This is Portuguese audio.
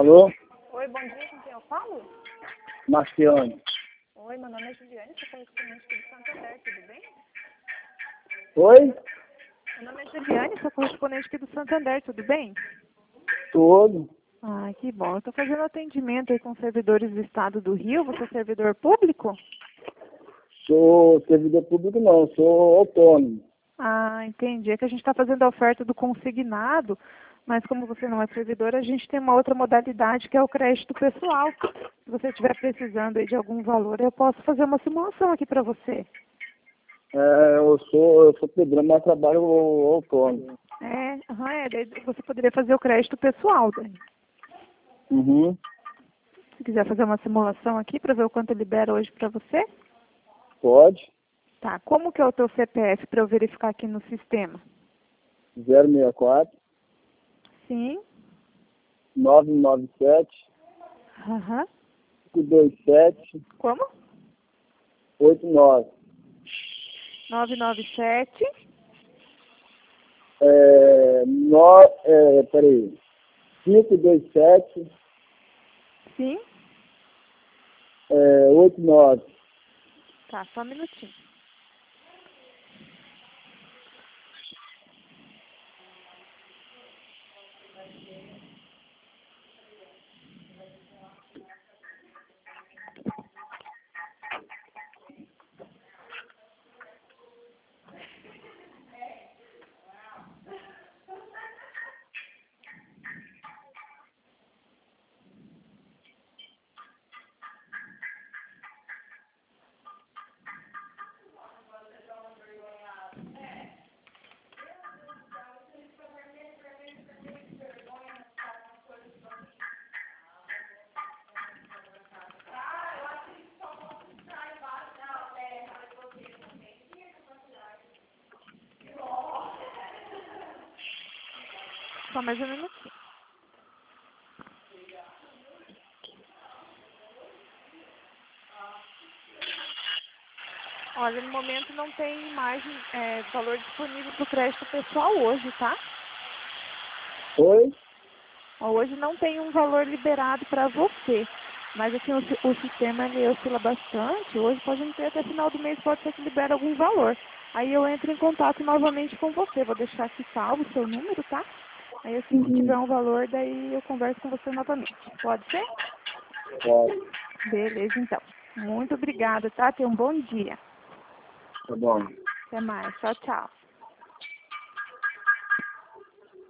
Alô? Oi, bom dia, com quem eu falo? Marciane. Oi, meu nome é Juliane, sou correspondente aqui do Santander, tudo bem? Oi? Meu nome é Juliane, sou correspondente aqui do Santander, tudo bem? Tudo. Ah, que bom. Eu estou fazendo atendimento aí com servidores do estado do Rio, você é servidor público? Sou servidor público não, sou autônomo. Ah, entendi. É que a gente está fazendo a oferta do consignado, mas como você não é servidor, a gente tem uma outra modalidade que é o crédito pessoal. Se você estiver precisando aí de algum valor, eu posso fazer uma simulação aqui para você. Eu sou pedreiro, mas trabalho autônomo. Daí você poderia fazer o crédito pessoal. Daí. Uhum. Se quiser fazer uma simulação aqui para ver o quanto libera hoje para você. Pode. Tá, como que é o teu CPF para eu verificar aqui no sistema? 064 Sim. 997 Aham. 527 Como? 89. 997. Peraí. 527 Sim. 89. Tá, só um minutinho. Só mais um minutinho. Olha, no momento não tem imagem, valor disponível para o crédito pessoal hoje, tá? Oi? Hoje não tem um valor liberado para você. Mas aqui o sistema ele oscila bastante. Hoje pode não ter, até final do mês pode ser que libere algum valor. Aí eu entro em contato novamente com você. Vou deixar aqui salvo o seu número, tá? Aí assim que tiver um valor, daí eu converso com você novamente. Pode ser? Pode. Beleza, então. Muito obrigada, tá? Tenha um bom dia. Tá bom. Até mais. Tchau, tchau.